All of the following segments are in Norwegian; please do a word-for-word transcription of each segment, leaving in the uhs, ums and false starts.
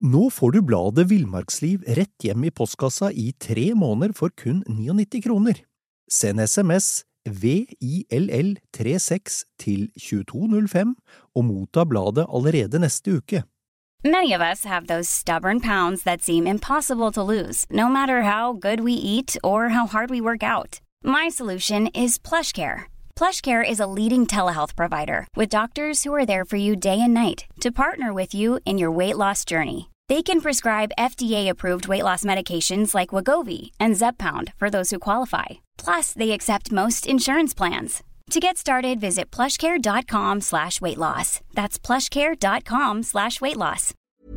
Nå får du bladet Villmarksliv rett hjem i postkassa i tre måneder for kun nittini kroner. Send sms V I L L trettiseks til tjueto null fem og motta bladet allerede neste uke. Many of us have those stubborn pounds that seem impossible to lose, no matter how good we eat or how hard we work out. My solution is PlushCare. PlushCare is a leading telehealth provider with doctors who are there for you day and night to partner with you in your weight loss journey. They can prescribe F D A-approved weight loss medications like Wegovy and Zepbound for those who qualify. Plus, they accept most insurance plans. To get started, visit plushcare.com slash weight loss. That's plushcare.com slash weight loss.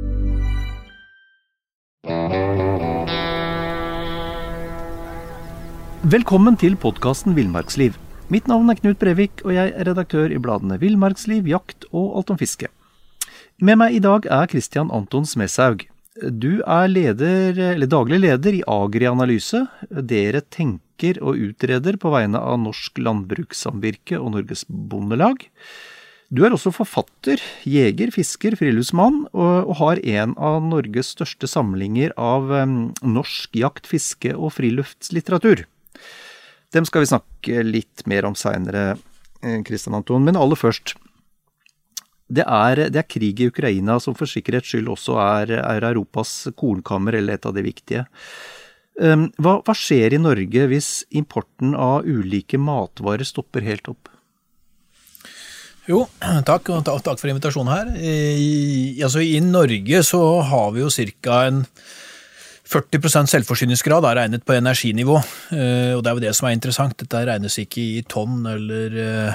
Velkommen til podcasten Villmarksliv. Mitt navn er Knut Brevik, og jeg er redaktør i bladene Villmarksliv, Jakt og Alt om fiske. Med meg i dag er Christian Anton Smedshaug. Du er leder, eller daglig leder i Agri-analyse. Dere tenker og utreder på vegne av Norsk Landbrukssamvirke og Norges Bondelag. Du er også forfatter, jeger, fisker, friluftsmann, og, og har en av Norges største samlinger av um, norsk jakt, fiske og friluftslitteratur. Dem skal vi snakke litt mer om senere, Christian Anton, men aller først. Det er, det er krig i Ukraina som for sikkerhets skyld også er, er Europas kornkammer, eller et av de viktige. Hva, hva skjer i Norge hvis importen av ulike matvarer stopper helt opp? Jo, takk, og takk for invitasjonen her. I, altså, I Norge så har vi jo cirka en førti prosent selvforsyningsgrad er regnet på energinivå, og det er jo det som er interessant. Dette regnes ikke i tonn eller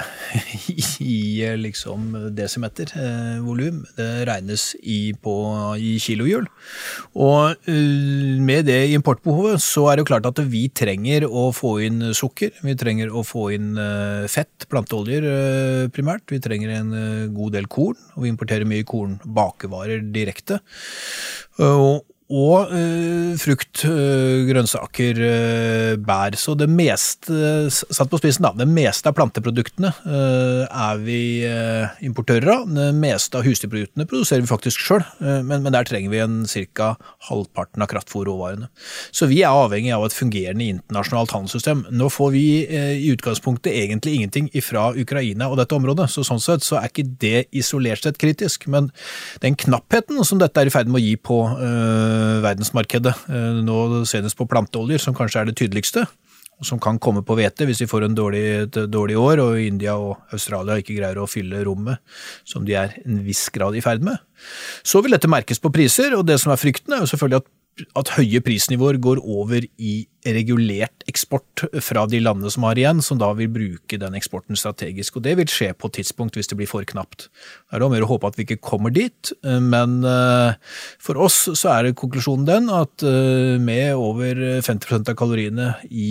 i liksom desimeter volum. Det regnes i, på, i kilohjul. Og med det importbehovet så er det jo klart at vi trenger å få inn sukker, vi trenger å få inn fett, planteoljer primært, vi trenger en god del korn, og vi importerer mye kornbakevarer direkte. Og og øh, frukt, øh, grønnsaker, øh, bær. Så det meste, satt på spissen da, det meste av planteproduktene øh, er vi øh, importører av. Det meste av husdyrproduktene produserer vi faktisk selv, øh, men, men der trenger vi en cirka halvparten av kraftfôrråvarene. Så vi er avhengig av et fungerende internasjonalt handelssystem. Nå får vi øh, i utgangspunktet egentlig ingenting ifra Ukraina og dette området, så sånn sett så er ikke det isolert sett kritisk, men den knappheten som dette er i ferd med å gi på øh, verdensmarkedet, nå senest på planteoljer, som kanskje er det tydeligste, og som kan komme på hvete hvis vi får en dårlig, et dårlig år, og India og Australia ikke greier å fylle rommet, som de er en viss grad i ferd med. Så vil dette merkes på priser, og det som er frykten er jo selvfølgelig at at høye prisnivåer går over i regulert eksport fra de landene som har igjen, som da vil bruke den eksporten strategisk, og det vil skje på et tidspunkt hvis det blir for knapt. Det er da mer å håpe at vi ikke kommer dit, men for oss så er det konklusjonen den at med over femti prosent av kaloriene i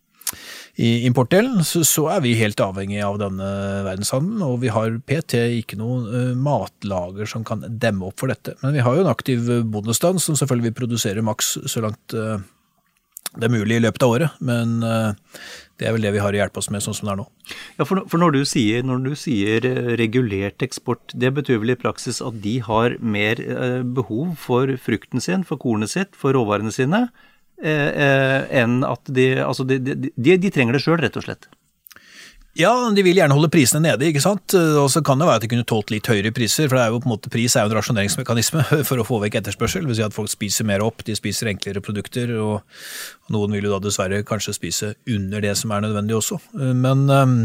I importdelen, så, så er vi helt avhengig av denne verdenshandelen, og vi har P T ikke noen uh, matlager som kan demme opp for dette. Men vi har jo en aktiv bondestand som selvfølgelig vil produsere maks så langt uh, det er mulig i løpet av året, men uh, det er vel det vi har å hjelpe oss med sånn som det er nå. Ja, for, for når du sier, når du sier regulert eksport, det betyr vel i praksis at de har mer uh, behov for frukten sin, for kornet sitt, for råvarene sine, Eh, eh, enn at de, altså de, de, de, de trenger det selv, rett og slett. Ja, de vil gjerne holde prisene nede, ikke sant? Og så kan det være at de kunne tålt litt høyere priser, for det er jo på en måte, pris er jo en rasjoneringsmekanisme for å få vekk etterspørsel, det vil si at folk spiser mer opp, de spiser enklere produkter, og, og noen vil jo da dessverre kanskje spise under det som er nødvendig også. Men um,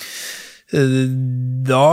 da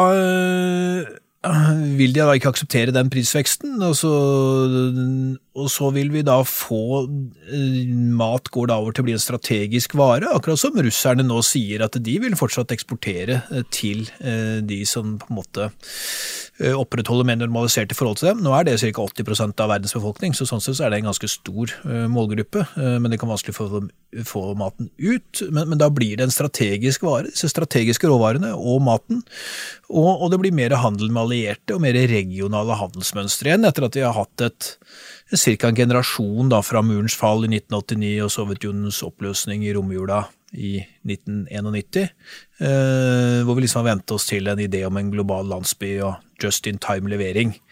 vil de da ikke akseptere den prisveksten, og så, og så vil vi da få mat går da over til å bli en strategisk vare, akkurat som russerne nå sier at de vil fortsatt eksportere til de som på en måte opprettholder mer normaliserte forhold til dem. Nå er det cirka åtti prosent av verdens befolkning, så sånn sett så er det en ganske stor målgruppe, men det kan vanskelig få, få maten ut, men, men da blir det en strategisk vare, disse strategiske råvarene og maten, og, og det blir mer handel med allierte og mer regionale handelsmønstre igjen, etter at vi har hatt et cirka en generasjon da, fra murens fall i nitten åttini og Sovjetunionens oppløsning i romjula i nitten nittien, eh, hvor vi liksom har ventet oss til en idé om en global landsby og just-in-time-levering.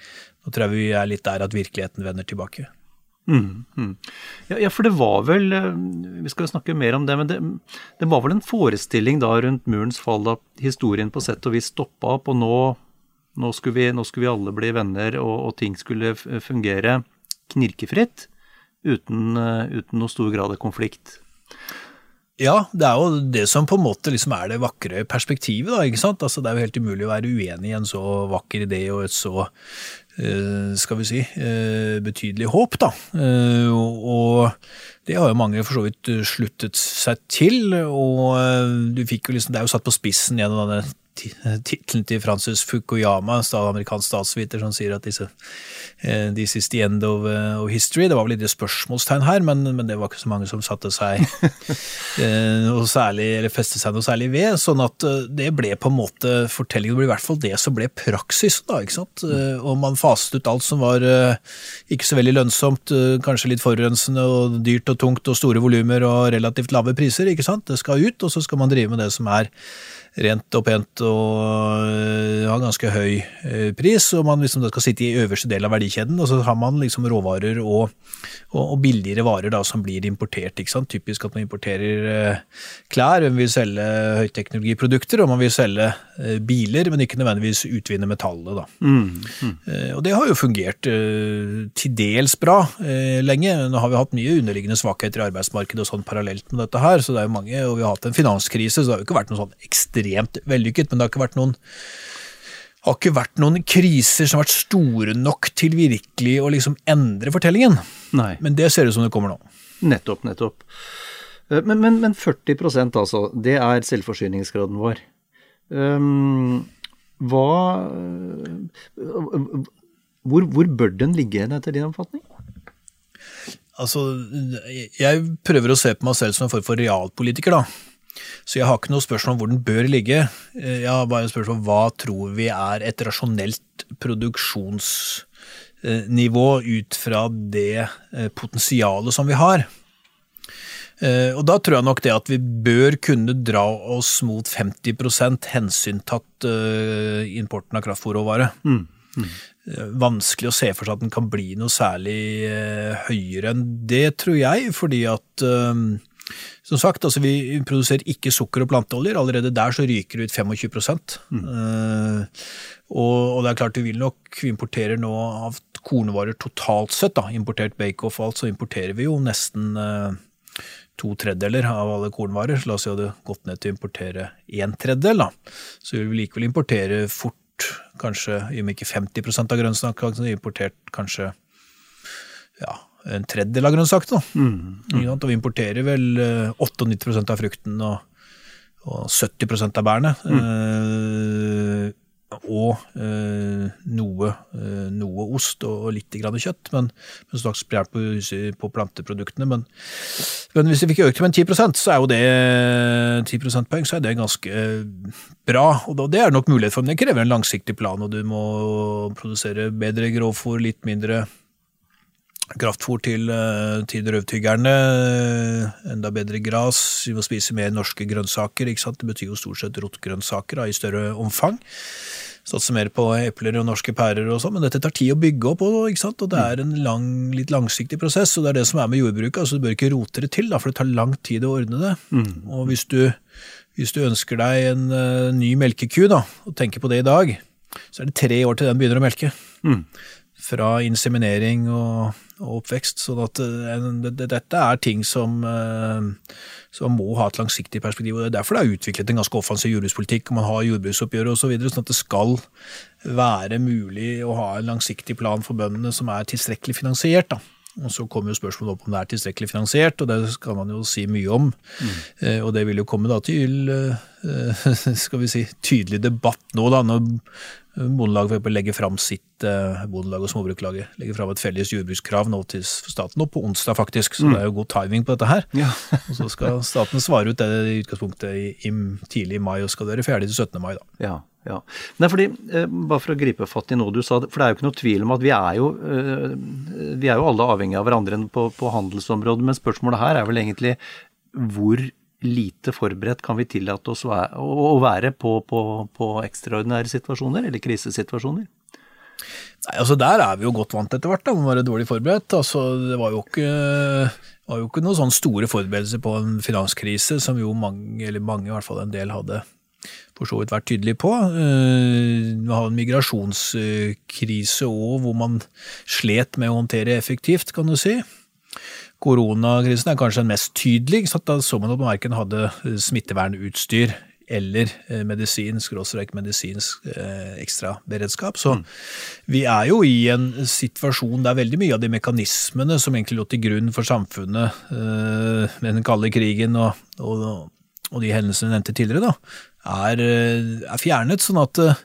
Nå tror jeg vi er litt der at virkeligheten vender tilbake. Mm, mm. Ja, ja, for det var vel, vi skal snakke mer om det, men det, det var vel en forestilling da rundt murens fall da historien på sett og vis stoppet opp, og nå, nå, skulle, vi, nå skulle vi alle bli venner, og, og ting skulle fungere knirkefritt, uten, uten noe stor grad av konflikt. Ja, det er jo det som på en måte liksom er det vakre perspektivet da, ikke sant? Altså, det er jo helt umulig å være uenig i en så vakker idé og et så, uh, skal vi si, uh, betydelig håp da. Uh, og, og det har jo mange for så vidt sluttet seg til, og uh, du fikk jo liksom, det er jo satt på spissen gjennom denne titlen til Francis Fukuyama, amerikansk statsviter, som sier at disse, uh, this is the end of, uh, of history. Det var vel litt spørsmålstegn her, men, men det var ikke så mange som satte seg uh, og særlig, eller festet seg noe særlig ved, sånn at uh, det ble på en måte fortellingen, det ble i hvert fall det som ble praksis da, ikke sant? Uh, og man fastet ut alt som var uh, ikke så veldig lønnsomt, uh, kanskje litt forurensende og dyrt og tungt og store volumer og relativt lave priser, ikke sant? Det skal ut, og så skal man drive med det som er rent og pent og uh, har ganske høy uh, pris, og man liksom skal sitte i øverste del av verdikjeden, og så har man liksom råvarer og, og, og billigere varer da, som blir importert, ikke sant? Typisk at man importerer uh, klær, man vil selge høyteknologiprodukter, og man vil selge uh, biler, men ikke nødvendigvis utvinne metallet da. Mm, mm. Uh, og det har jo fungert uh, til dels bra uh, lenge. Nå har vi hatt mye underliggende svakheter i arbeidsmarkedet og sånn parallelt med dette her, så det er jo mange, og vi har hatt en finanskrise, så det har jo ikke vært noe sånn ekstremt vellykket, men det har ikke vært noen har ikke vært noen kriser som har vært store nok til virkelig å liksom endre fortellingen. Nei. Men det ser ut som det kommer nå. Nettopp, nettopp. Men, men, men førti prosent altså, det er selvforsyningsgraden vår. Um, hva hvor, hvor bør den ligge etter din oppfatning? Altså, jeg prøver å se på meg selv som en form for realpolitiker da. Så jeg har ikke noe spørsmål om hvor den bør ligge. Jeg har bare et spørsmål om hva tror vi er et rasjonelt produksjonsnivå ut fra det potensialet som vi har. Og da tror jeg nok det at vi bør kunne dra oss mot femti prosent hensyntatt importen av kraftfôrråvare. Mm. Mm. Vanskelig å se for seg at den kan bli noe særlig høyere enn det, tror jeg, fordi at som sagt, altså vi produserer ikke sukker og planteoljer, allerede der så ryker det ut tjuefem prosent. Mm. Uh, og, og det er klart vi vil nok, vi importerer nå av kornvarer totalt sett, da, importert bake-off og alt, så importerer vi jo nesten uh, to tredjedeler av alle kornvarer, så la oss si at det gått ned til å importere en tredjedel, da. Så vi vil likevel importere fort, kanskje, i og med ikke femti prosent av grønnsaker, så vi importert kanskje, ja, en tredjedel av grønnsakene. Mm, mm. Og vi importerer vel nittiåtte prosent av frukten og, og sytti prosent av bærene. Mm. Eh, og eh, noe, eh, noe ost og, og litt grann kjøtt, men, men slags blir på, på planteproduktene. Men, men hvis vi fikk økt med ti prosent, så er jo det ti prosentpoeng, så er det ganske bra. Og da, det er nok mulighet for, men det krever en langsiktig plan, og du må produsere bedre grovfôr, litt mindre kraftfôr til, til drøvtyggerne, enda bedre gras, vi må spise mer norske grønnsaker, ikke sant? Det betyr jo stort sett rotgrønnsaker da, i større omfang. Satse mer på epler og norske pærer og sånn, men dette tar tid å bygge opp, ikke sant? Og det er en lang, litt langsiktig prosess, og det er det som er med jordbruket, altså du bør ikke rote det til, da, for det tar lang tid å ordne det. Mm. Og hvis du, hvis du ønsker deg en uh, ny melkeku, da, og tenker på det i dag, så er det tre år til den begynner å melke. Mm. Fra inseminering og, og oppvekst, så at uh, det, det, dette er ting som, uh, som må ha et langsiktig perspektiv, og det er derfor det er utviklet en ganske offensiv jordbrukspolitikk, og man har jordbruksoppgjør og så videre, sånn at det skal være mulig å ha en langsiktig plan for bøndene som er tilstrekkelig finansiert da. Og så kommer jo spørsmålet opp om det er tilstrekkelig finansiert, og det skal man jo si mye om, mm. uh, og det vil jo komme da til uh, skal vi si, tydelig debatt nå da, når Bondelaget for eksempel legger frem sitt, eh, Bondelag og Småbruklaget legger frem et felles jordbrukskrav nå til staten, og på onsdag faktisk, så mm. det er jo god timing på dette her. Ja. Og så skal staten svare ut det i utgangspunktet i, i tidlig i mai, og skal være ferdig til syttende mai da. Ja, ja. Nei, fordi, eh, bare for å gripe fatt i noe du sa, for det er jo ikke noe tvil om at vi er jo, eh, vi er jo alle avhengige av hverandre på, på handelsområdet, men spørsmålet her er vel egentlig hvor lite forberedt kan vi tillate oss å være på, på, på ekstraordinære situasjoner eller krisesituasjoner? Nei, altså der er vi jo godt vant etter hvert da, man var dårlig forberedt. Altså det var jo ikke, var jo ikke noen sånne store forberedelser på en finanskrise, som jo mange, eller mange i hvert fall en del hadde for så vidt vært tydelig på. Vi har en migrasjonskrise også, hvor man slet med å håndtere effektivt, kan du si. Koronakrisen er kanskje den mest tydelig, så da så man at man hverken hadde smittevernutstyr eller medisin, skråstrek medisinsk eh, ekstra beredskap. Så mm. vi er jo i en situasjon der veldig mye av de mekanismene som egentlig lå til grunn for samfunnet eh, med den kalde krigen og, og, og de hendelsene nevnte tidligere, da, er, er fjernet, sånn at eh,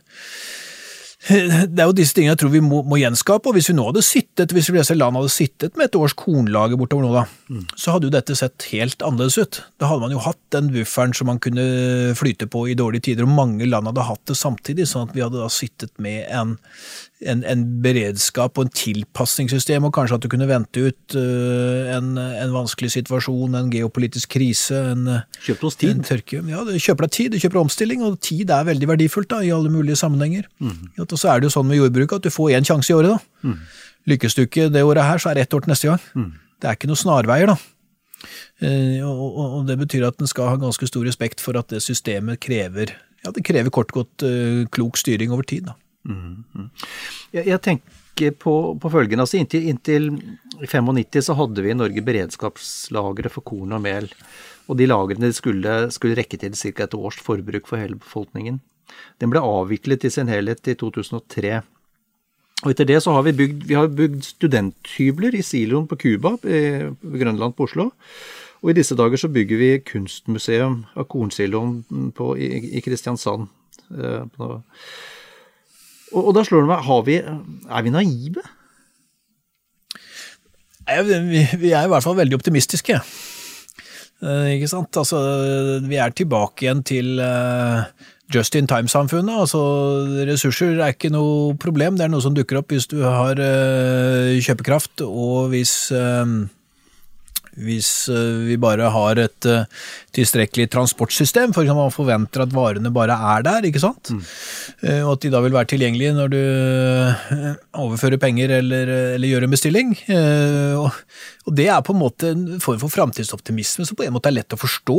det er jo disse tingene jeg tror vi må, må gjenskape, og hvis vi nå hadde sittet, hvis vi disse land hadde sittet med et års kornlager bortover nå da, mm. så hadde jo dette sett helt annerledes ut. Da hadde man jo hatt den bufferen som man kunne flyte på i dårlige tider, og mange land hadde hatt det samtidig, sånn at vi hadde da sittet med en, en, en beredskap og en tilpassingssystem, og kanskje at du kunne vente ut uh, en, en vanskelig situasjon, en geopolitisk krise, en, kjøper oss tid. En tørke. Ja, du kjøper deg tid, du kjøper omstilling, og tid er veldig verdifullt da, i alle mulige sammenhenger. Mm. Og så er det jo sånn med jordbruket at du får en sjanse i året da. Mm. Lykkes du ikke det året her, så er det ett år til neste gang. Mm. Det er ikke noen snarveier da. Eh, og, og, og det betyr at den skal ha ganske stor respekt for at det systemet krever, ja det krever kort godt uh, klok styring over tid da. Mm. Jeg, jeg tenker på, på følgende, altså inntil, inntil nittifem så hadde vi i Norge beredskapslagre for korn og mel, og de lagrene skulle, skulle rekke til cirka et års forbruk for hele befolkningen. Den ble avviklet i sin helhet i to tusen og tre. Og etter det så har vi bygd, vi har bygd studenthybler i siloen på Kuba, i Grønland på Oslo. Og i disse dager så bygger vi kunstmuseum av kornsiloen på, i, i Kristiansand. Og, og da slår det meg, har vi, er vi naive? Vi, vi er i hvert fall veldig optimistiske. Ikke sant? Altså, vi er tilbake igjen til uh, just-in-time-samfunnet. Altså, ressurser er ikke noe problem. Det er noe som dukker opp hvis du har uh, kjøpekraft, og hvis, uh, hvis uh, vi bare har et uh, tilstrekkelig transportsystem, for eksempel man forventer at varene bare er der, ikke sant? Mm. Uh, og at de da vil være tilgjengelige når du uh, overfører penger eller, eller gjør en bestilling. Uh, og Og det er på en måte en form for fremtidsoptimisme som på en måte er lett å forstå.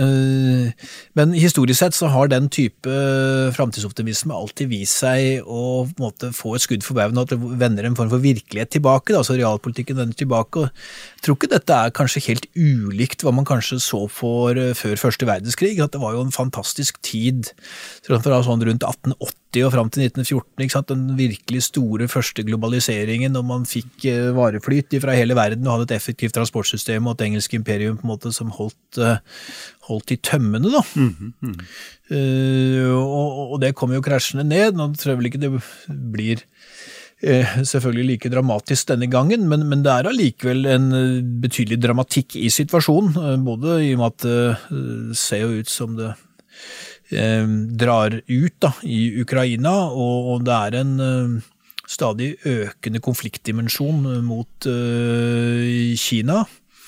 Men historisk sett så har den type fremtidsoptimisme alltid vist seg å på en måte få et skudd for baugen, og at det vender en form for virkelighet tilbake, altså realpolitikken vender tilbake. Og jeg tror ikke dette er kanskje helt ulikt hva man kanskje så for før første verdenskrig, at det var jo en fantastisk tid, fra sånn rundt atten åtti og frem til nitten fjorten, ikke sant? Den virkelig store første globaliseringen, og man fikk vareflyt fra hele verden og hadde et effektivt transportsystem og et engelsk imperium på en måte som holdt, holdt i tømmene da. Mm, mm. Uh, og, og det kom jo krasjende ned. Nå tror jeg vel ikke det blir uh, selvfølgelig like dramatisk denne gangen, men, men det er allikevel en betydelig dramatikk i situasjonen, uh, både i og med at det uh, ser jo ut som det uh, drar ut da, i Ukraina, og, og det er en uh, stadig økende konfliktdimensjon mot uh, Kina,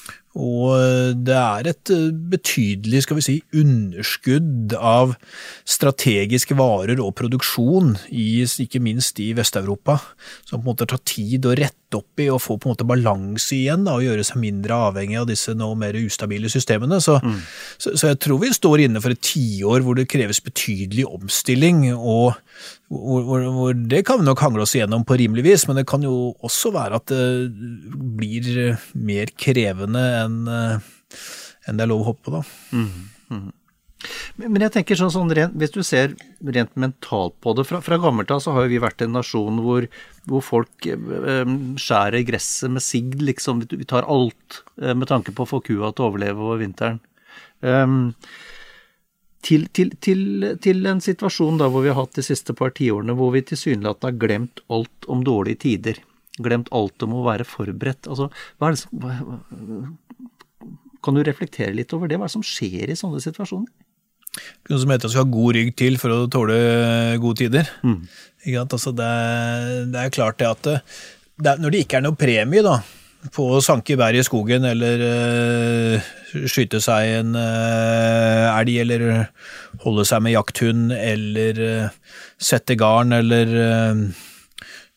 og det er et betydelig, skal vi si, underskudd av strategiske varer og produksjon, i, ikke minst i Vest-Europa, som på en måte tar tid å rette opp i og få på en måte balanse igjen da, og gjøre seg mindre avhengig av disse nå mer ustabile systemene. Så, mm. så, så jeg tror vi står inne for et tiår hvor det kreves betydelig omstilling, og hvor, hvor, hvor det kan vi nok hangle oss igjennom på rimelig vis, men det kan jo også være at det blir mer krevende enn, enn det er lov å håpe på da. Mm. Mm. Men jeg tenker sånn, sånn rent, hvis du ser rent mentalt på det, fra, fra gammelt av så har jo vi vært en nasjon hvor, hvor folk eh, skjærer gresset med sigd, liksom, vi tar alt eh, med tanke på å få kua til å overleve over vinteren. Um, til, til, til, til en situasjon da hvor vi har hatt de siste par tiårene, hvor vi tilsynelatende har glemt alt om dårlige tider, glemt alt om å være forberedt. Altså, hva er det som, hva, kan du reflektere litt over det? Hva er det som skjer i sånne situasjoner? Noe som heter at du skal ha god rygg til for å tåle gode tider. Mm. Ikke sant? Altså det, det er klart det at det, når det ikke er noe premie da, på å sanke bær i skogen, eller uh, skyte seg en uh, elg, eller holde seg med jakthund, eller uh, sette garn, eller uh,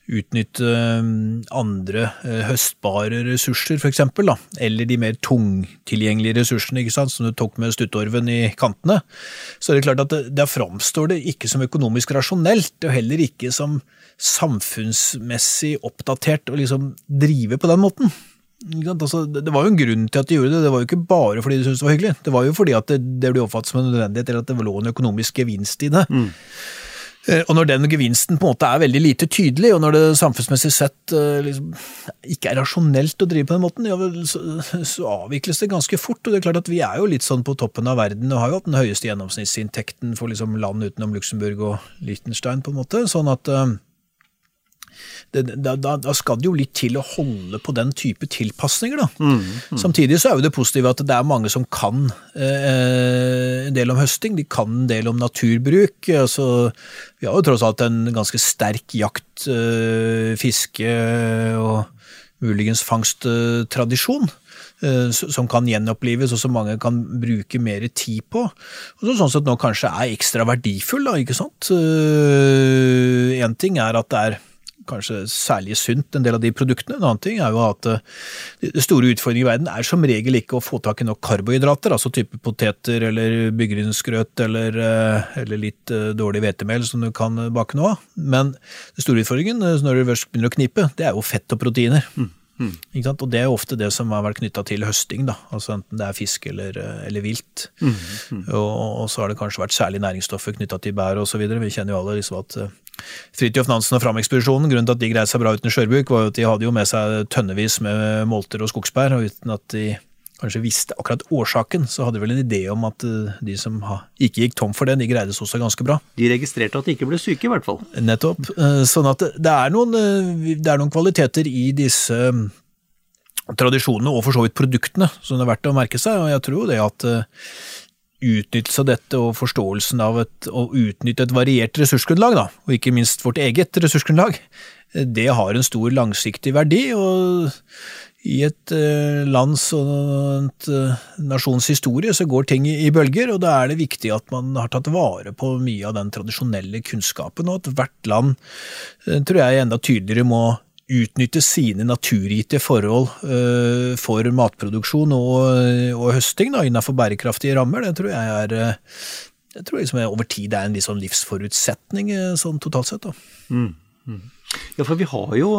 utnytte andre høstbare ressurser, for eksempel, da, eller de mer tungtilgjengelige ressursene, ikke sant, som du tok med stuttorven i kantene, så er det klart at det, der framstår det ikke som økonomisk rasjonelt, og heller ikke som samfunnsmessig oppdatert å liksom drive på den måten. Altså, det var jo en grunn til at de gjorde det, det var jo ikke bare fordi de syntes det var hyggelig, det var jo fordi at det, det ble oppfattet som en nødvendighet, eller at det lå en økonomisk gevinst i det. Mm. Og når den gevinsten på en måte er veldig lite tydelig, og når det samfunnsmessig sett liksom, ikke er rasjonelt å drive på den måten, ja, så, så avvikles det ganske fort, og det er klart at vi er jo litt sånn på toppen av verden, og har jo hatt den høyeste gjennomsnittsinntekten for liksom, land utenom Luxemburg og Liechtenstein på en måte, sånn at Det, da, da, da skal det jo litt til å holde på den type tilpassninger da. Mm, mm. Samtidig så er jo det positive at det er mange som kan eh, en del om høsting, de kan en del om naturbruk, altså, vi har jo tross alt en ganske sterk jakt, eh, fiske og muligens fangsttradisjon eh, som kan gjenopplives og som mange kan bruke mer tid på, og så, sånn sett nå kanskje er ekstra verdifull da, ikke sant? Eh, en ting er at det er kanskje særlig sunt en del av de produktene. En annen ting er jo at det store utfordringen i verden er som regel ikke å få tak i nok karbohydrater, altså type poteter eller byggrynsgrøt eller, eller litt dårlig hvetemel som du kan bake noe av. Men det store utfordringen når det først begynner å knipe, det er jo fett og proteiner. Mm. Mm. Ikke sant? Og det er jo ofte det som har vært knyttet til høsting, da. Altså enten det er fisk eller, eller vilt. Mm. Mm. Og, og så har det kanskje vært særlig næringsstoffer knyttet til bær og så videre. Vi kjenner jo alle liksom at Fridtjof Nansen og Fram-ekspedisjonen, grunnen til at de greide seg bra uten Skjørbuk, var jo at de hadde jo med seg tønnevis med molter og skogsbær, og uten at de kanskje visste akkurat årsaken, så hadde de vel en idé om at de som ikke gikk tom for det, de greide seg også ganske bra. De registrerte at de ikke ble syke i hvert fall. Nettopp. Sånn at det er noen, det er noen kvaliteter i disse tradisjonene og for så vidt produktene som det er verdt å merke seg, og jeg tror jo det at utnyttelse av dette og forståelsen av et, å utnytte et variert ressursgrunnlag, da, og ikke minst vårt eget ressursgrunnlag, det har en stor langsiktig verdi, og i et uh, lands og et uh, nasjons historie så går ting i, i bølger, og da er det viktig at man har tatt vare på mye av den tradisjonelle kunnskapen, og at hvert land, uh, tror jeg, enda tydeligere må utnytte sine naturgitte forhold uh, for matproduksjon og, og høsting da, innenfor bærekraftige rammer. Det tror jeg er, jeg tror liksom over tid er en litt sånn livsforutsetning sånn totalt sett. Da. Mm. Mm. Ja, for vi har jo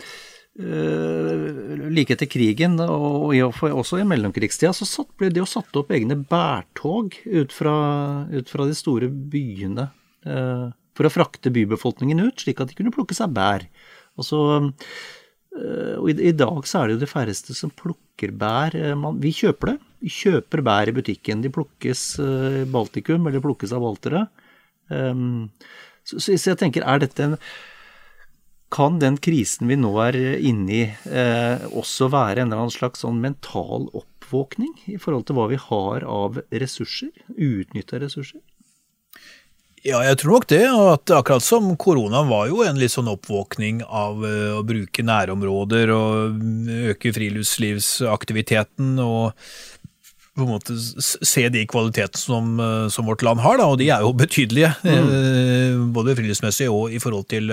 uh, like etter krigen og, og også i mellomkrigstida så satt, ble det jo satt opp egne bærtog ut fra, ut fra de store byene uh, for å frakte bybefolkningen ut, slik at de kunne plukke seg bær. Altså, og i, i dag så er det jo de færreste som plukker bær. Man, vi kjøper det. Vi kjøper bær i butikken. De plukkes i Baltikum, eller plukkes av baltere. Um, så, så jeg tenker, er dette en... Kan den krisen vi nå er inne i eh, også være en eller annen slags sånn mental oppvåkning i forhold til hva vi har av ressurser, utnyttet ressurser? Ja, jeg tror nok det, og at akkurat som korona var jo en litt sånn oppvåkning av å bruke nærområder og øke friluftslivsaktiviteten og på en måte se de kvalitetene som, som vårt land har, da, og de er jo betydelige, mm. både friluftsmessig og i forhold til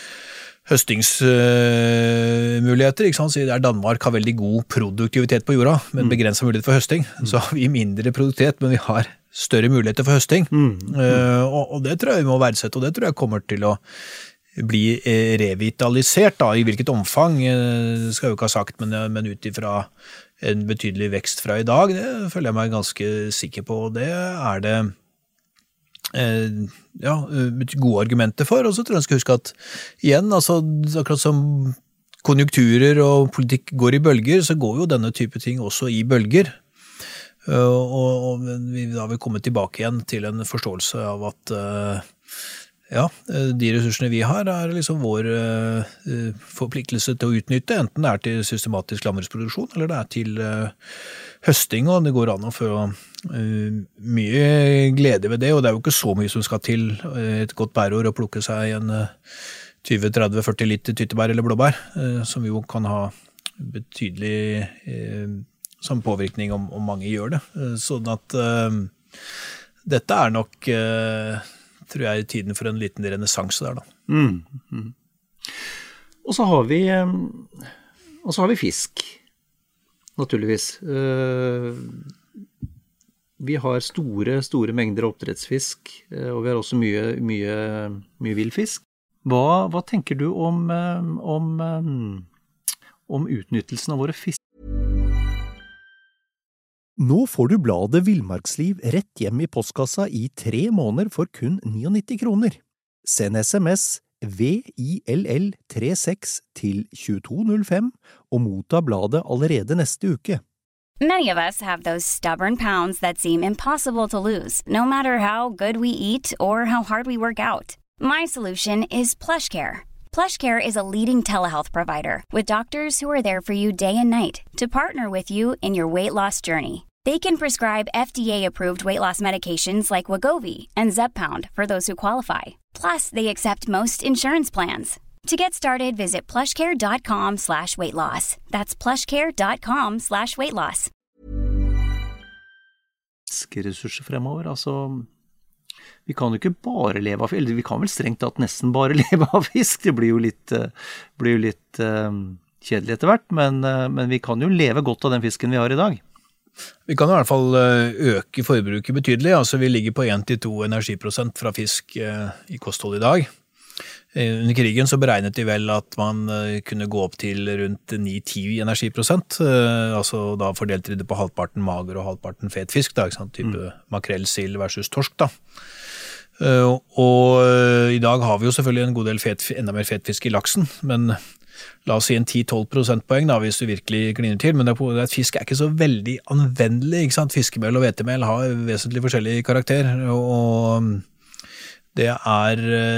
høstingsmuligheter, ikke sant? Så der Danmark har veldig god produktivitet på jorda, men begrenset mulighet for høsting, så har vi mindre produktivitet, men vi har større muligheter for høsting. Mm. Uh, og, og det tror jeg vi må verdsette, og det tror jeg kommer til å bli revitalisert, da, i hvilket omfang, uh, skal jeg jo ikke ha sagt, men, men ut ifra en betydelig vekst fra i dag, det føler jeg meg ganske sikker på, og det er det uh, ja, gode argumenter for, og så tror jeg jeg skal huske at igjen, altså, akkurat som konjunkturer og politikk går i bølger, så går jo denne type ting også i bølger. Uh, og, og vi da vil komme tilbake igjen til en forståelse av at uh, ja, de ressursene vi har er liksom vår uh, forpliktelse til å utnytte, enten det er til systematisk landbruksproduksjon eller det er til uh, høsting, og det går an å få uh, mye glede ved det, og det er jo ikke så mye som skal til uh, et godt bærår å plukke seg en uh, tjue, tretti, førti liter tyttebær eller blåbær, uh, som jo kan ha betydelig uh, som påvirkning om, om mange gjør det. Sånn at uh, dette er nok, uh, tror jeg, tiden for en liten renessanse der da. Mm. Mm. Og så har vi, og så har vi fisk, naturligvis. Vi har store, store mengder oppdrettsfisk, og vi har også mye, mye, mye villfisk. Hva, hva tenker du om, om, om utnyttelsen av våre fisk? Nå får du bladet Villmarksliv rett hjem i postkassa i tre måneder for kun nittini kroner. Send sms V I L L trettiseks til tjueto null fem og motta bladet allerede neste uke. Many of us have those stubborn pounds that seem impossible to lose, no matter how good we eat or how hard we work out. My solution is PlushCare. PlushCare is a leading telehealth provider with doctors who are there for you day and night to partner with you in your weight loss journey. They can prescribe F D A-approved weight loss medications like Wegovy and Zepbound for those who qualify. Plus, they accept most insurance plans. To get started, visit plushcare.com slash weight loss. That's plushcare.com slash weight loss. Ressurser fremover, altså vi kan jo ikke bare leve av fisk, eller vi kan vel strengt tatt nesten bare leve av fisk, det blir jo litt, blir jo litt uh, kjedelig etter hvert, men, uh, men vi kan jo leve godt av den fisken vi har i dag. Vi kan i hvert fall øke forbruket betydelig, altså vi ligger på én til to energiprosent fra fisk uh, i kosthold i dag. Under krigen så beregnet de vel at man kunne gå opp til rundt ni til ti energiprosent, altså da fordelte de det på halvparten mager og halvparten fet fisk, da, ikke sant? Type mm. makrell, sild versus torsk da. Og i dag har vi jo selvfølgelig en god del fet, enda mer fet fisk i laksen, men la oss si en ti til tolv prosentpoeng da, hvis du virkelig kliner til, men det er, at fisk er ikke så veldig anvendelig, ikke sant? Fiskemel og hvetemel har vesentlig forskjellig karakter, og det er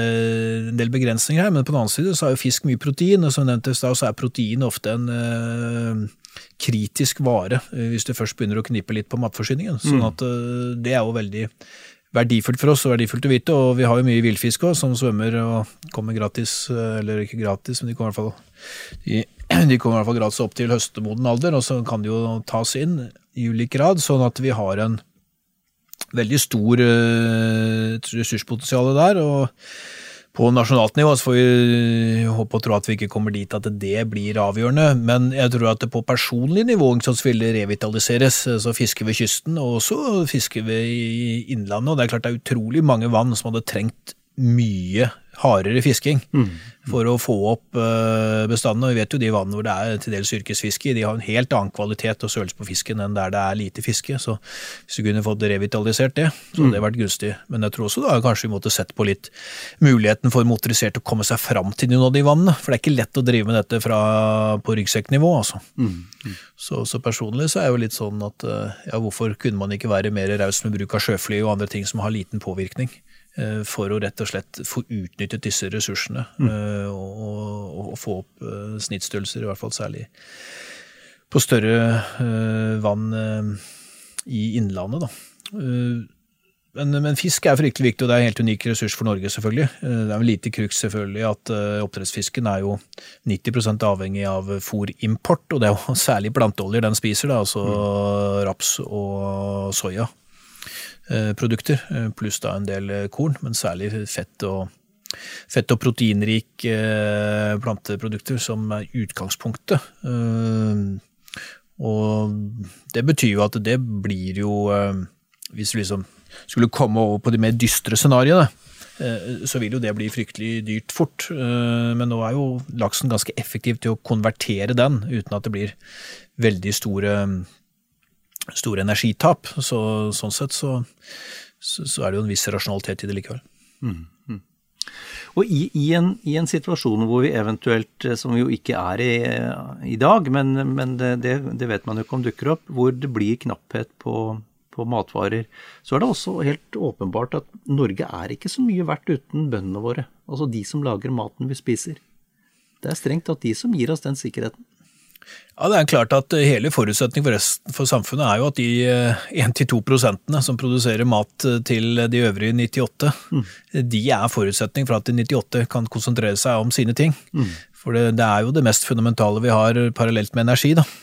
en del begrensninger her, men på den annen side så har jo fisk mye protein, og som nevntes da, så er protein ofte en uh, kritisk vare, hvis du først begynner å knipe litt på matforsyningen, sånn at uh, det er jo veldig verdifullt for oss, og verdifullt å vite, og vi har jo mye villfisk også, som svømmer og kommer gratis, eller ikke gratis, men de kommer i hvert fall, de, de kommer i hvert fall gratis opp til høstemoden alder, og så kan de jo tas inn i ulik grad, sånn at vi har en veldig stor uh, ressurspotensial der, og på nasjonalt nivå så får vi håpe og tro at vi ikke kommer dit at det blir avgjørende, men jeg tror at det på personlig nivå så vil det revitaliseres, så fisker vi kysten, og så fisker vi i innlandet, og det er klart det er utrolig mange vann som hadde trengt mye hardere fisking mm. for å få opp uh, bestanden, og vi vet jo de vannene hvor det er til dels yrkesfiske, de har en helt annen kvalitet og størrelse på fisken enn der det er lite fiske, så hvis vi kunne fått revitalisert det, så hadde det vært gunstig, men jeg tror også da kanskje vi måtte sett på litt muligheten for motorisert å komme seg fram til noen av de vannene, for det er ikke lett å drive med dette fra, på ryggsekknivå altså. Mm. Mm. Så, så personlig så er jo litt sånn at ja, hvorfor kunne man ikke være mer raus med bruk av sjøfly og andre ting som har liten påvirkning for å rett og slett få utnyttet disse ressursene mm. og, og, og få opp snittstørrelser, i hvert fall særlig på større uh, vann uh, i innlandet. Da. Uh, men, men fisk er fryktelig viktig, og det er en helt unik ressurs for Norge selvfølgelig. Uh, det er en lite kruks selvfølgelig at uh, oppdrettsfisken er jo nitti prosent avhengig av fôrimport, og det er jo særlig planteoljer den spiser, da, altså mm. raps og soja. Produkter, pluss da en del korn, men særlig fett og, fett og proteinrik eh, planteprodukter som er utgangspunktet. Eh, og det betyr jo at det blir jo, eh, hvis vi liksom skulle komme over på de mer dystre scenarioene, eh, så vil jo det bli fryktelig dyrt fort. Eh, men nå er jo laksen ganske effektiv til å konvertere den, uten at det blir veldig store store energitap, så sånn sett så, så, så er det jo en viss rasjonalitet i det likevel. Mm, mm. Og i, i, en, i en situasjon hvor vi eventuelt, som vi jo ikke er i, i dag, men, men det, det, det vet man jo ikke om dukker opp, hvor det blir knapphet på, på matvarer, så er det også helt åpenbart at Norge er ikke så mye verdt uten bøndene våre, altså de som lager maten vi spiser. Det er strengt at de som gir oss den sikkerheten. Ja, det er klart at hele forutsetningen for, resten, for samfunnet er jo at de én til to prosentene som produserer mat til de øvrige nittiåtte, mm. de er forutsetning for at de nittiåtte kan konsentrere seg om sine ting. Mm. For det, det er jo det mest fundamentale vi har parallelt med energi da.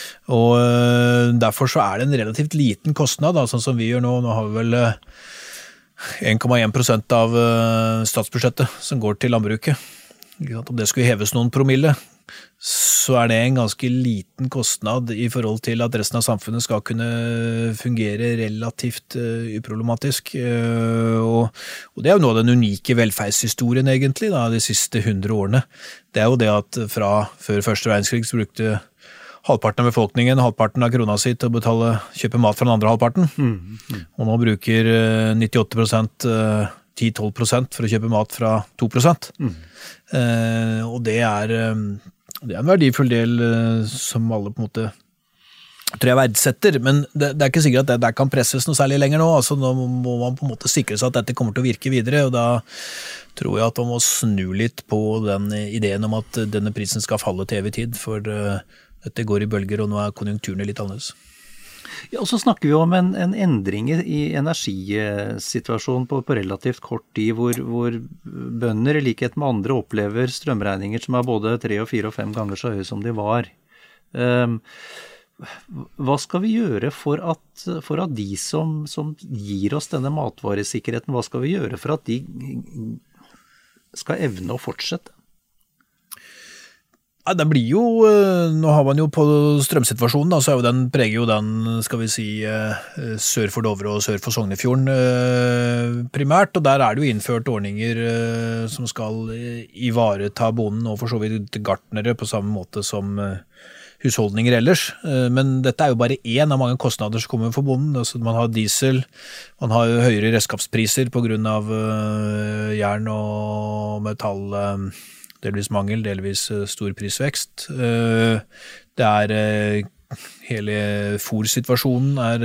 Og derfor så er det en relativt liten kostnad, da, sånn som vi gjør nå. Nå har vi vel én komma én prosent av statsbudsjettet som går til landbruket. Om det skulle heves noen promille, så er det en ganske liten kostnad i forhold til at resten av samfunnet skal kunne fungere relativt uh, uproblematisk. Uh, og, og det er jo noe av den unike velferdshistorien egentlig da, de siste hundre årene. Det er jo det at fra før første verdenskrig så brukte halvparten av befolkningen, halvparten av krona si til å betale, kjøpe mat fra den andre halvparten. Mm, mm. Og nå bruker uh, nittiåtte prosent uh, ti til tolv prosent for å kjøpe mat fra to prosent. Mm. Uh, og det er... Um, Det er en verdifull del uh, som alle på en måte tror jeg verdsetter, men det, det er ikke sikkert at det der kan presses noe særlig lenger nå. Altså, nå må man på en måte sikre seg at dette kommer til å virke videre, og da tror jeg at man må snu litt på den ideen om at denne prisen skal falle til evig tid, for uh, dette går i bølger, og nå er konjunkturene litt annerledes. Ja, og så snakker vi om en, en endring i energisituasjonen på, på relativt kort tid, hvor, hvor bønder i likhet med andre opplever strømregninger som er både tre og fire og fem ganger så høye som de var. Um, hva skal vi gjøre for at, for at de som, som gir oss denne matvaresikkerheten, hva skal vi gjøre for at de skal evne å fortsette? Ja, det blir jo, nå har man jo på strømsituasjonen, da, så er jo den, preger jo den, skal vi si, sør for Dovre og sør for Sognefjorden primært, og der er det jo innført ordninger som skal ivareta bonden og for så vidt gartnere på samme måte som husholdninger ellers, men dette er jo bare en av mange kostnader som kommer for bonden. Altså, man har diesel, man har høyere redskapspriser på grunn av jern og metall, delvis mangel, delvis stor prisvekst. Det er hele fôrsituasjonen er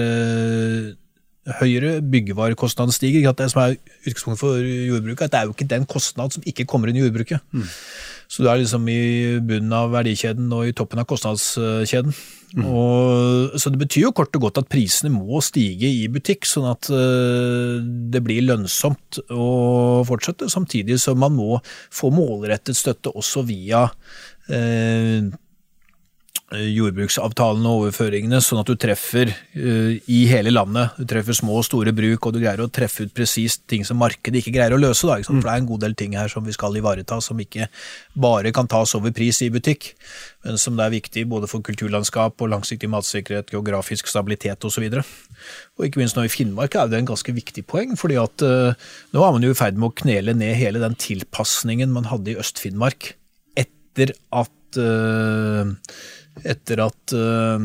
høyere, byggevarekostnaden stiger. Det som er utgangspunktet for jordbruket, at det er jo ikke den kostnad som ikke kommer inn i jordbruket. Mm. Så du er liksom i bunnen av verdikjeden og i toppen av kostnadskjeden. Mm. Og, så det betyr jo kort og godt at prisene må stige i butikk, sånn at uh, det blir lønnsomt å fortsette, samtidig som man må få målrettet støtte også via uh, jordbruksavtalene og overføringene, sånn at du treffer uh, i hele landet, du treffer små og store bruk, og du greier å treffe ut presist ting som markedet ikke greier å løse, da, ikke sant? For det er en god del ting her som vi skal ivareta, som ikke bare kan tas over pris i butikk, men som det er viktig både for kulturlandskap og langsiktig matsikkerhet, geografisk stabilitet og så videre. Og ikke minst nå i Finnmark er det en ganske viktig poeng, fordi at uh, nå er man jo i ferd med å knele ned hele den tilpassningen man hadde i Øst-Finnmark etter at uh, etter at uh,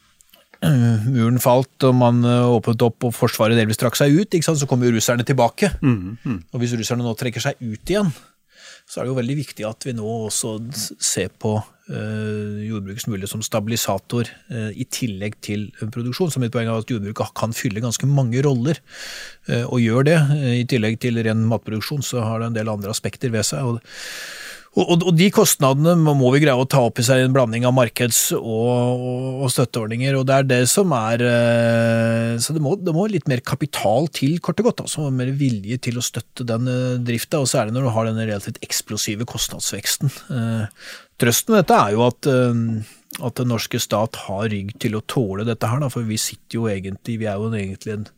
muren falt og man uh, åpnet opp og forsvaret delvis trakk seg ut, ikke sant? Så kommer jo russerne tilbake. Mm, mm. Og hvis russerne nå trekker seg ut igjen, så er det jo veldig viktig at vi nå også ser på uh, jordbrukets mulighet som stabilisator uh, i tillegg til produksjon. Så mitt poeng er at jordbruket kan fylle ganske mange roller, uh, og gjør det. Uh, I tillegg til ren matproduksjon så har det en del andre aspekter ved seg, og Og, og, og de kostnadene må vi greie å ta opp i seg en blanding av markeds- og, og støtteordninger, og det er det som er, så det må, det må litt mer kapital til, kort og godt, altså mer vilje til å støtte den driften, og særlig når du har denne relativt eksplosive kostnadsveksten. Trøsten med dette er jo at, at den norske stat har rygg til å tåle dette her, da, for vi sitter jo egentlig, vi er jo egentlig en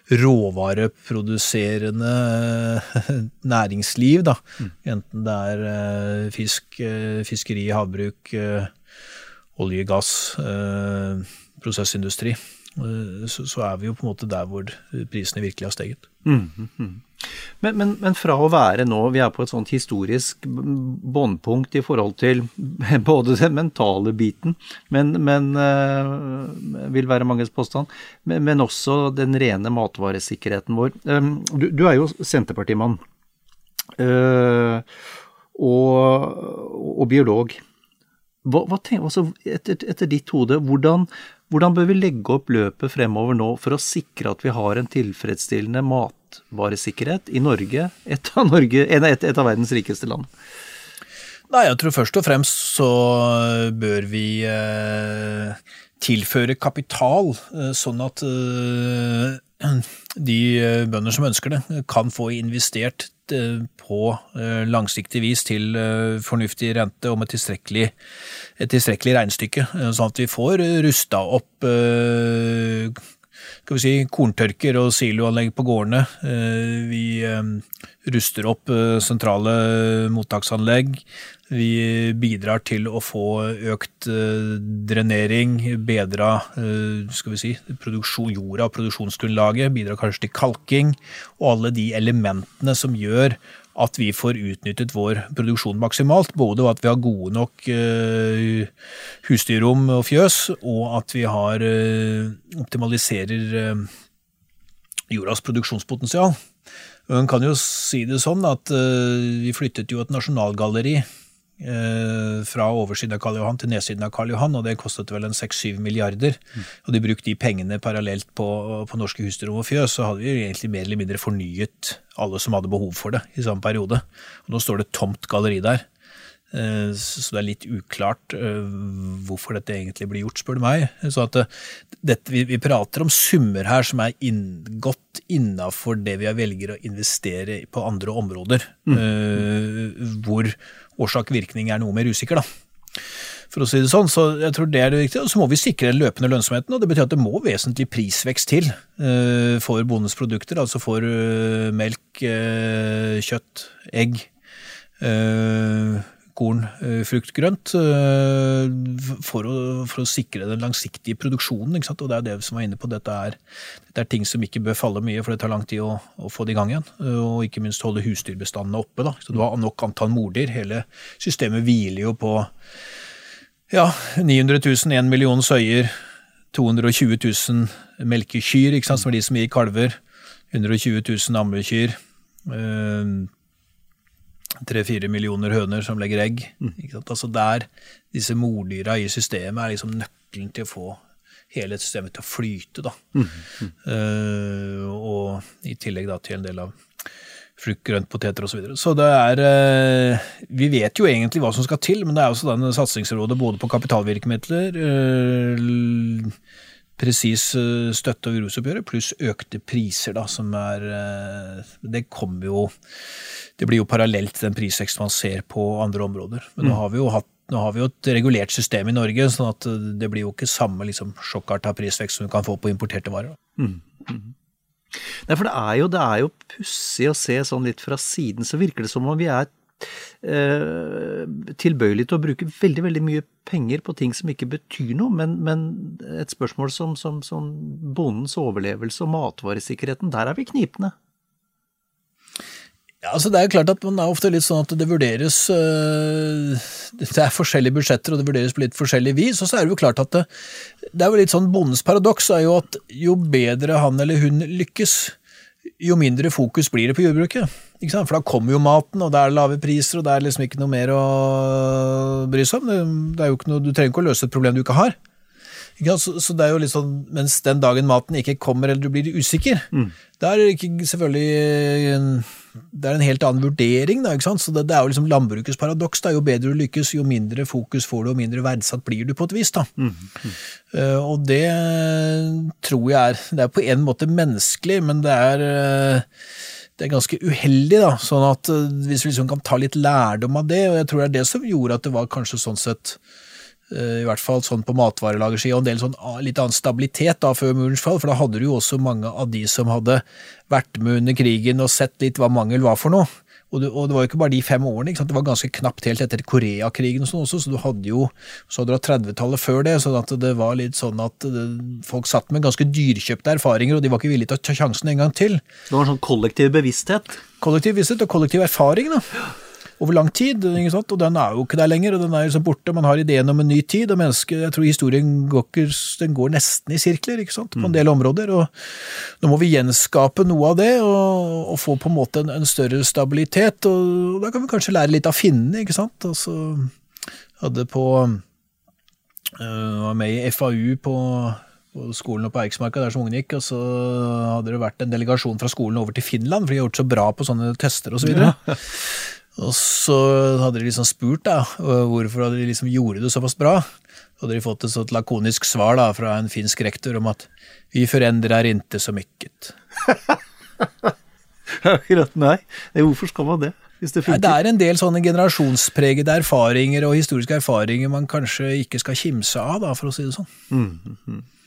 råvareproduserende næringsliv, da. Mm. Enten det er fisk, fiskeri, havbruk, olje, gass, prosessindustri, så, så er vi jo på en måte der hvor prisene virkelig har steget. Mm, mm, mm. Men, men, men fra å være nå, vi er på et sånt historisk båndpunkt i forhold til både den mentale biten, men, men uh, vil være manges påstand, men, men også den rene matvaresikkerheten vår. Um, du, du er jo Senterpartimann uh, og, og biolog. Hva, hva tenker, altså, etter, etter ditt hode, hvordan, hvordan bør vi legge opp løpet fremover nå for å sikre at vi har en tilfredsstillende matvaresikkerhet i Norge, et av, Norge, et, et av verdens rikeste land? Nei, jeg tror først og fremst så bør vi eh, tilføre kapital, eh, sånn at eh, de bønder som ønsker det kan få investert på langsiktig vis til fornuftig rente og med tilstrekkelig, et tilstrekkelig regnestykke, sånn at vi får rustet opp skal vi si, korntørker og siloanlegg på gårdene. Vi ruster opp sentrale mottaksanlegg. Vi bidrar til å få økt drenering, bedre, skal vi si, produksjon, jorda og produksjonsgrunnlaget, bidrar kanskje til kalking, og alle de elementene som gjør at vi får utnyttet vår produksjon maksimalt, både at vi har gode nok uh, husdyrrom og fjøs, og at vi har uh, optimaliserer uh, jordas produksjonspotensial. Man kan jo si det sånn at uh, vi flyttet jo et nasjonalgalleri uh, fra oversiden av Karl Johan til nedsiden av Karl Johan, og det kostet vel en seks syv milliarder. Mm. Og de brukte de pengene parallelt på, på norske husdyrrom og fjøs, så hadde vi egentlig mer eller mindre fornyet alle som hadde behov for det i samme periode. Og nå står det et tomt galleri der, så det er litt uklart hvorfor dette egentlig blir gjort, spør du meg. Så at dette, vi, vi prater om summer her som er inn, godt innenfor det vi velger å investere på andre områder, mm. hvor årsak-virkning er noe mer usikker da. For å si det sånn, så jeg tror det er det viktige, og så må vi sikre den løpende lønnsomheten, og det betyr at det må vesentlig prisvekst til uh, for bondens produkter, altså for uh, melk, uh, kjøtt, egg, uh, korn, uh, frukt, grønt, uh, for, å, for å sikre den langsiktige produksjonen, ikke sant? Og det er det som var inne på, dette er, dette er ting som ikke bør falle mye, for det tar lang tid å, å få det i gang igjen, uh, og ikke minst holde husdyrbestandene oppe da. Så du har nok antall mordyr, hele systemet hviler jo på ja, ni hundre tusen, en million søyer, to hundre og tjue tusen melkekyr, ikke sant, som er de som gir kalver, hundre og tjue tusen ammekyr, tre til fire millioner høner som legger egg. Ikke sant? Altså der disse mordyra i systemet er liksom nøkkelen til å få hele systemet til å flyte da. Mm. Mm. Uh, og i tillegg da til en del av frukt, grønt, poteter og så videre. Så det er, vi vet jo egentlig hva som skal til, men det er også denne satsingsrådet både på kapitalvirkemidler, presis støtte og urosoppgjøret, pluss økte priser da, som er, det kommer jo, det blir jo parallelt den prisveksten man ser på andre områder. Men nå har vi jo hatt Nå har vi jo et regulert system i Norge, sånn at det blir jo ikke samme liksom, sjokkartet prisvekst som vi kan få på importerte varer. Mm. Mm. Nei, for det er jo, det er jo pussig å se sånn litt fra siden, så virker det som om vi er eh, tilbøyelige til å bruke veldig, veldig mye penger på ting som ikke betyr noe, men, men et spørsmål som, som, som bondens overlevelse og matvaresikkerheten, der er vi knipende. Ja, altså det er jo klart at man er ofte litt sånn at det vurderes, øh, det er forskjellige budsjetter og det vurderes på litt forskjellig vis, og så er det jo klart at det, det er jo litt sånn bondens paradoks er jo at jo bedre han eller hun lykkes, jo mindre fokus blir det på jordbruket, ikke sant? For da kommer jo maten, og det er lave priser, og det er liksom ikke noe mer å bry seg om, det, det er jo ikke noe, du trenger ikke å løse et problem du ikke har. Ikke? Så, så det er jo litt sånn, mens den dagen maten ikke kommer eller du blir usikker, mm. det er ikke selvfølgelig en, det er en helt annen vurdering da, ikke sant? Så det, det er jo liksom landbrukets paradoks da, jo bedre du lykkes, jo mindre fokus får du, og mindre verdsatt blir du på et vis da. Mm. Mm. Uh, og det tror jeg er, det er på en måte menneskelig, men det er, uh, det er ganske uheldig da, sånn at uh, hvis vi liksom kan ta litt lærdom av det, og jeg tror det er det som gjorde at det var kanskje sånn sett i hvert fall sånn på matvarelagersiden, og en del sånn litt annen stabilitet da før murens fall, for da hadde du jo også mange av de som hadde vært med under krigen og sett litt hva mangel var for noe, og det, og det var jo ikke bare de fem årene, ikke sant? Det var ganske knapt helt etter Koreakrigen og sånn også, så du hadde jo, så hadde du trettitallet før det, sånn at det var litt sånn at det, folk satt med ganske dyrkjøpte erfaringer, og de var ikke villige til å ta sjansen en gang til. Det var en sånn kollektiv bevissthet. Kollektiv bevissthet og kollektiv erfaring da. Over lang tid, ikke sant? Og den er jo ikke der lenger, og den er jo så borte, man har ideen om en ny tid, og mennesker, jeg tror historien går, den går nesten i sirkler, ikke sant, på en del områder, og nå må vi gjenskape noe av det, og, og få på en måte en, en større stabilitet, og, og da kan vi kanskje lære litt av finnene, ikke sant, og så hadde på, øh, var med i F A U på, på skolen på Eiksmarka, der som ungen gikk, og så hadde det vært en delegasjon fra skolen over til Finland, for de har gjort så bra på sånne tester og så videre. Ja. Og så hadde de liksom spurt da, hvorfor de liksom gjorde det såpass bra. Så hadde de fått et sånt lakonisk svar da, fra en finsk rektor om at vi forendrer ikke så mykket. Akkurat, nei. Hvorfor skal man det? Hvis det funker? Nei, det er en del sånne generasjonspregede erfaringer og historiske erfaringer man kanskje ikke skal kimse av, da, for å si det sånn. Mm, mm.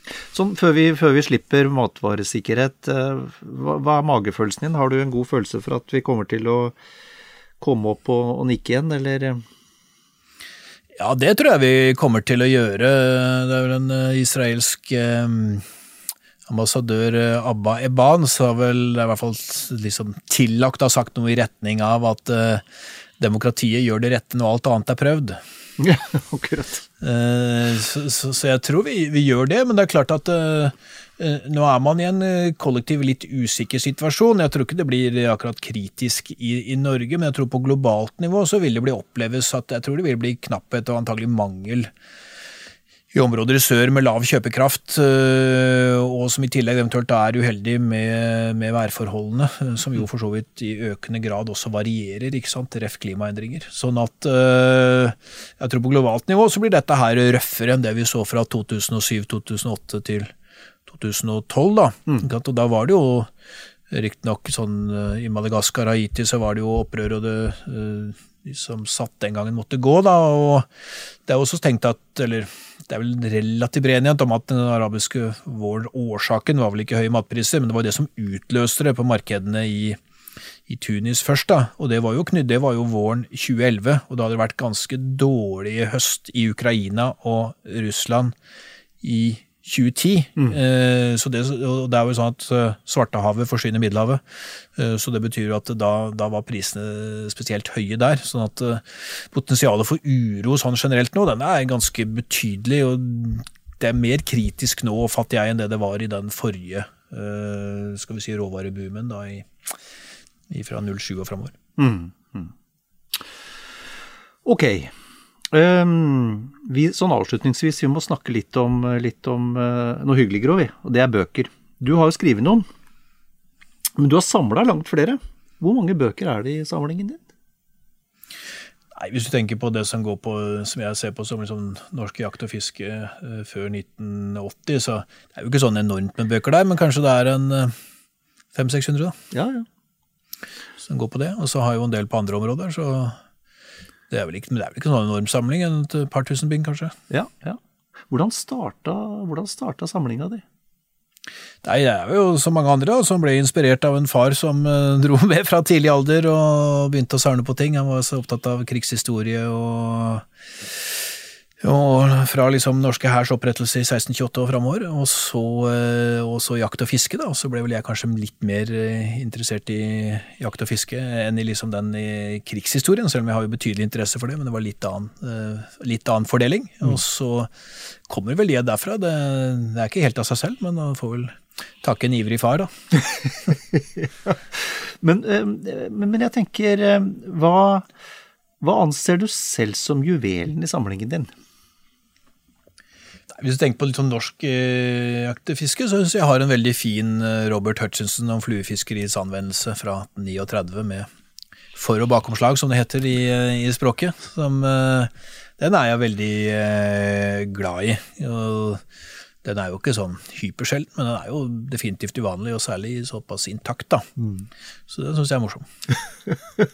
Sånn, før vi, før vi slipper matvaresikkerhet, hva, hva er magefølelsen din? Har du en god følelse for at vi kommer til å komme opp og, og nikke igjen, eller? Ja, det tror jeg vi kommer til å gjøre. Det er vel en israelsk eh, ambassadør Abba Eban, så har vel det er i hvert fall liksom tillagt har sagt noe i retning av at eh, demokratiet gjør det rette når alt annet er prøvd. Ja, akkurat. Så, så, så jeg tror vi, vi gjør det, men det er klart at uh, nå er man i en kollektiv litt usikker situasjon. Jeg tror ikke det blir akkurat kritisk i, i Norge, men jeg tror på globalt nivå så vil det bli oppleves at jeg tror det vil bli knapphet og antagelig mangel i områder i sør med lav kjøpekraft, og som i tillegg eventuelt er uheldig med, med værforholdene, som jo for så vidt i økende grad også varierer, ikke sant, ref klimaendringer. Sånn at jeg tror på globalt nivå så blir dette her røffere enn det vi så fra to tusen og syv til to tusen og åtte til to tusen og tolv da. Mm. Og da var det jo riktig nok sånn i Madagaskar, Haiti, så var det jo opprør og det de som satt den gangen måtte gå da, og det er også tenkt at, eller det er vel relativt bred enighet om at den arabiske vår årsaken var vel ikke høye matpriser, men det var det som utløste det på markedene i, i Tunis først da, og det var jo knytt, det var jo våren tjue elleve, og da hadde det vært ganske dårlig høst i Ukraina og Russland i tjue ti, mm. eh, så det, og det er jo sånn at Svartehavet forsvinner Middelhavet, eh, så det betyr at da, da var prisene spesielt høye der, sånn at eh, potensialet for uro sånn generelt nå, den er ganske betydelig, og det er mer kritisk nå, fatter jeg, enn det det var i den forrige, eh, skal vi si, råvareboomen da, i, i fra null sju og fremover. Mm. Mm. Ok. Um, vi, sånn avslutningsvis, vi må snakke litt om, litt om uh, noe hyggeligere, og det er bøker. Du har jo skrevet noen, men du har samlet langt flere. Hvor mange bøker er det i samlingen din? Nei, hvis du tenker på det som går på, som jeg ser på som liksom norsk jakt og fiske uh, før nitten åtti, så det er jo ikke sånn enormt med bøker der, men kanskje det er en uh, fem til seks hundre da. Ja, ja. Som går på det, og så har jeg jo en del på andre områder, så det er vel ikke, men det er vel ikke sånn enorm samling, et par tusen bind kanskje. Ja, ja. Hvordan starta, hvordan starta samlinga di? Nei, det er jo så mange andre som ble inspirert av en far som uh, dro med fra tidlig alder og begynte å samle på ting. Han var så opptatt av krigshistorie og, og fra liksom norske hærs opprettelse i seksten tjueåtte og fremover, og så, uh, og så jakt og fiske da, og så ble vel jeg kanskje litt mer uh, interessert i jakt og fiske enn i liksom den i krigshistorien, selv om jeg har jo betydelig interesse for det, men det var litt annen, uh, litt annen fordeling, mm. og så kommer vel det derfra, det, det er ikke helt av seg selv, men man får vel takke en ivrig far da. Ja. men, men, men jeg tenker, hva, hva anser du selv som juvelen i samlingen din? Hvis du tenker på litt sånn norsk eh, jaktefiske, så synes jeg jeg har en veldig fin eh, Robert Hutchinson om fluefiskeriets anvendelse fra atten trettini med for- og bakomslag, som det heter i, i språket. Som, eh, den er jeg veldig eh, glad i. Og den er jo ikke sånn hypersjelden, men den er jo definitivt uvanlig, og særlig såpass intakt da. Mm. Så det synes jeg er morsom.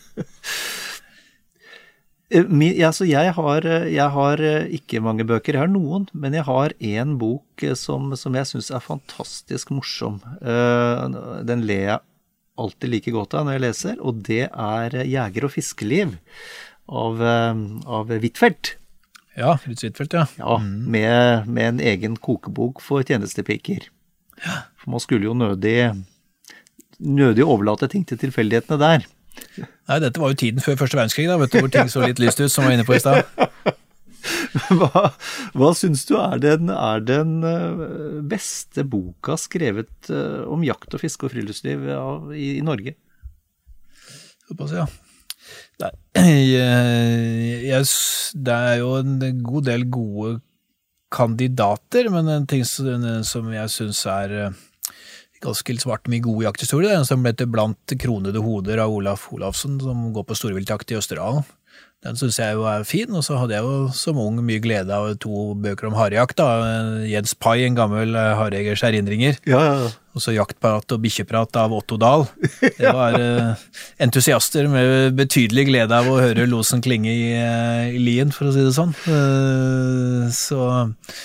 Altså, jeg, har, jeg har ikke mange bøker, jeg har noen, men jeg har en bok som, som jeg synes er fantastisk morsom. Den ler jeg alltid like godt av når jeg leser, og det er Jeger og fiskeliv av, av Huitfeldt. Ja, Fritz Huitfeldt, ja. Ja, mm. med, med en egen kokebok for tjenestepiker. Ja. For man skulle jo nødig, nødig overlate ting til tilfeldighetene der. Nei, dette var jo tiden før første verdenskrig da, vet du, hvor ting så litt lyst ut, som var inne på i sted. hva, hva synes du er den, er den beste boka skrevet om jakt og fiske og friluftsliv i, i Norge? Såpass, ja. Nei, jeg, jeg, det er jo en god del gode kandidater, men en ting som jeg synes er ganske svart mye gode jakthistorier, det er en som ble til Blant kronede hoder av Olaf Olafsen, som går på storviltjakt i Østerdalen. Den synes jeg jo er fin, og så hadde jeg jo som ung mye glede av to bøker om harejakt da, Jens Pai, en gammel harejeger skjærinnringer, ja, ja, ja. Og så Jaktprat og bikkjeprat av Otto Dahl. Det var uh, entusiaster med betydelig glede av å høre losen klinge i, uh, i lien, for å si det sånn. Uh, så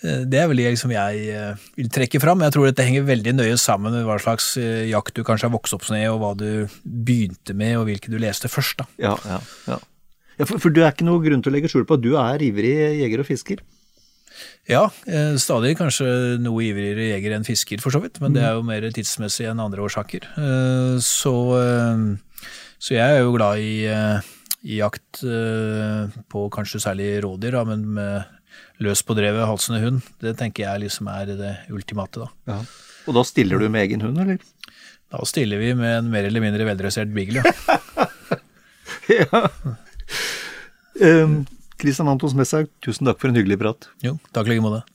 Det er vel det som jeg vil trekke fram. Jeg tror dette henger veldig nøye sammen med hva slags jakt du kanskje har vokst opp med, og hva du begynte med, og hvilke du leste først. Da. Ja, ja, ja. ja for, for du er ikke noe grunn til å legge skjul på at du er ivrig jeger og fisker? Ja, stadig kanskje noe ivrigere jeger enn fisker for så vidt, men det er jo mer tidsmessig enn andre årsaker. Så, så jeg er jo glad i, i jakt på kanskje særlig rådyr, da, men med løs på drevet, halsende hund, det tenker jeg liksom er det ultimate da. Ja. Og da stiller du med egen hund, eller? Da stiller vi med en mer eller mindre veldressert beagle, ja. ja. Um, Kristian Anton Smesthaug, tusen takk for en hyggelig prat. Jo, takk like måte.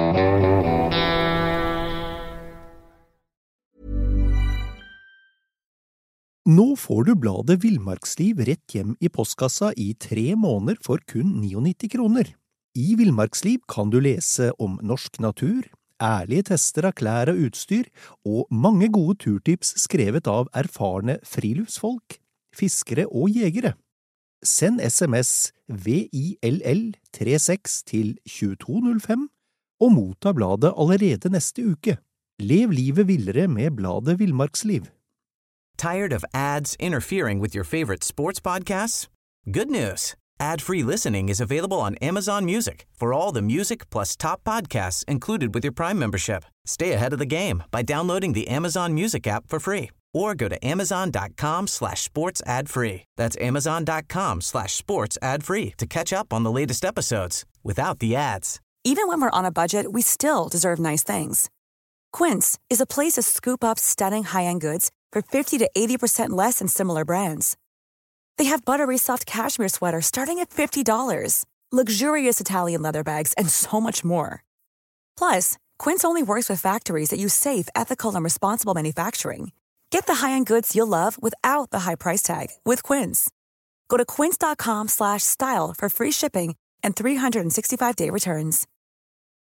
Nå får du bladet Villmarksliv rett hjem i postkassa i tre måneder for kun nittini kroner. I Villmarksliv kan du lese om norsk natur, ærlige tester av klær og utstyr, og mange gode turtips skrevet av erfarne friluftsfolk, fiskere og jegere. Send sms V I L L trettiseks til tjueto null fem og motta bladet allerede neste uke. Lev livet villere med bladet Villmarksliv. Tired of ads interfering with your favorite sports podcasts? Good news! Ad-free listening is available on Amazon Music for all the music plus top podcasts included with your Prime membership. Stay ahead of the game by downloading the Amazon Music app for free or go to amazon.com slash sports ad free. That's amazon.com slash sports ad free to catch up on the latest episodes without the ads. Even when we're on a budget, we still deserve nice things. Quince is a place to scoop up stunning high-end goods for fifty to eighty percent less than similar brands. They have buttery soft cashmere sweaters starting at fifty dollars, luxurious Italian leather bags, and so much more. Plus, Quince only works with factories that use safe, ethical, and responsible manufacturing. Get the high-end goods you'll love without the high price tag with Quince. Go to quince.com slash style for free shipping and three sixty-five day returns.